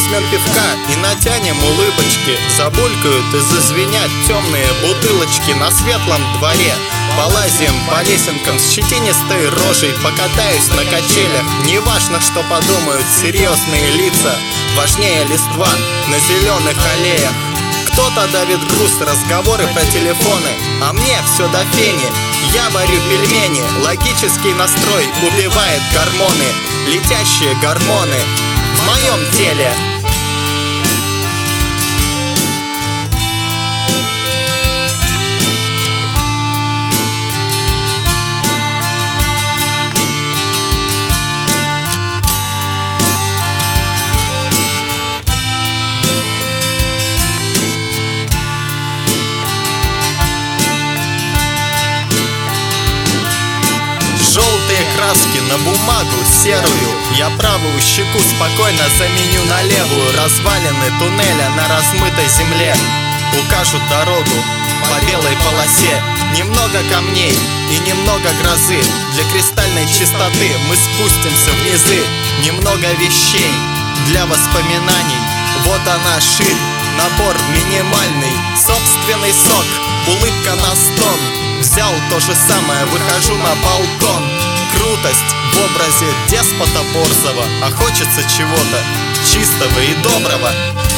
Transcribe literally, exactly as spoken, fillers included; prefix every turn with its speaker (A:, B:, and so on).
A: возьмем пивка и натянем улыбочки. Забулькают и зазвенят темные бутылочки на светлом дворе. Полазим по лесенкам с щетинистой рожей, покатаюсь на качелях. Неважно, что подумают серьезные лица, важнее листва на зеленых аллеях. Кто-то давит груз, разговоры про телефоны, а мне все до фени. Я варю пельмени, логический настрой убивает гормоны. Летящие гормоны в моем теле. Желтые краски на бумагу серую, я правую щеку спокойно заменю на левую. Развалины туннеля на размытой земле укажут дорогу по белой полосе. Немного камней и немного грозы, для кристальной чистоты мы спустимся в низы. Немного вещей для воспоминаний, вот она ширь, набор минимальный. Собственный сок, улыбка на стон. Взял то же самое, выхожу на балкон. Крутость в образе деспота борзого, а хочется чего-то чистого и доброго.